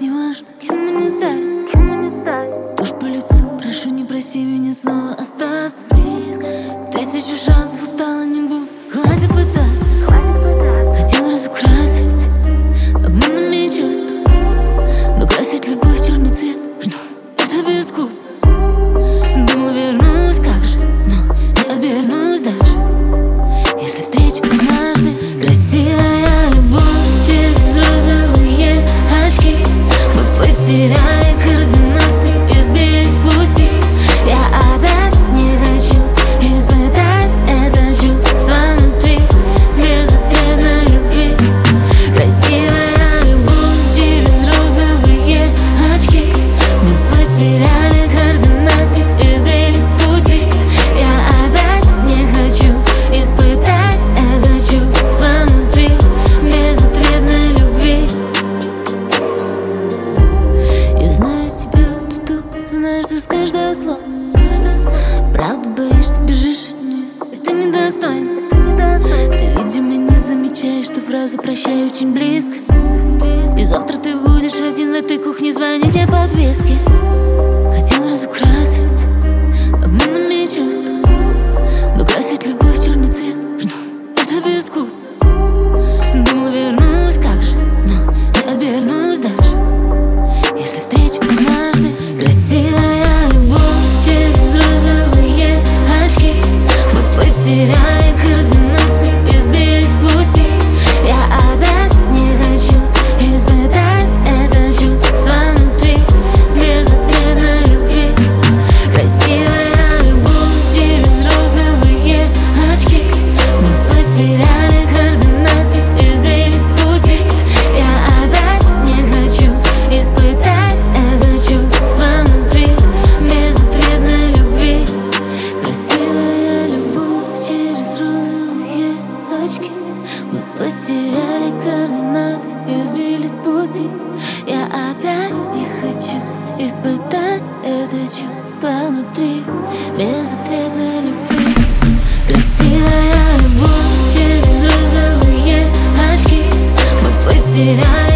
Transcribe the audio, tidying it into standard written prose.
не важно, кем мы не стали. Тушь по лицу, прошу, не проси меня снова остаться. Тысячу шансов, устала, не буду, хватит пытаться. Хотел разукрасить обманными чувства, но красить любовь в черный цвет — это безвкусно. Думала, вернусь, как же, но не обернусь даже, если встречу однажды. Красивая любовь через розовые очки. Мы потеряли координаты и сбились в пути. Я опять не хочу испытать это чувство внутри безответной любви. Красивая любовь через розовые очки. Мы потеряли координаты и сбились в пути. Я опять не хочу испытать это чувство внутри безответной любви. Я знаю тебя, Туту, знаешь, ты скажешь каждое слово. Правда боишься, бежишь от нее, это недостойно. Ты, видимо, не замечаешь, что фраза «прощай» очень близко. И завтра ты будешь один в этой кухне, звони мне по подвеске. Хотел разукрасить обманными чувства, но красить любовь в черный цвет — это безвкусно. Думала, вернусь, как же, но не обернусь даже, если встречу однажды. Красивая любовь через розовые очки. Мы потеряли координаты и сбились в пути. Я опять не хочу испытать это чувство внутри безответной любви. Красивая любовь через розовые очки. Мы потеряли координаты и сбились в пути. Я опять не хочу испытать это чувство внутри безответной любви. Красивая любовь через розовые очки. Мы потеряли координаты и сбились в пути. Я опять не хочу испытать это чувство внутри безответной любви. Красивая любовь через розовые очки. Мы потеряли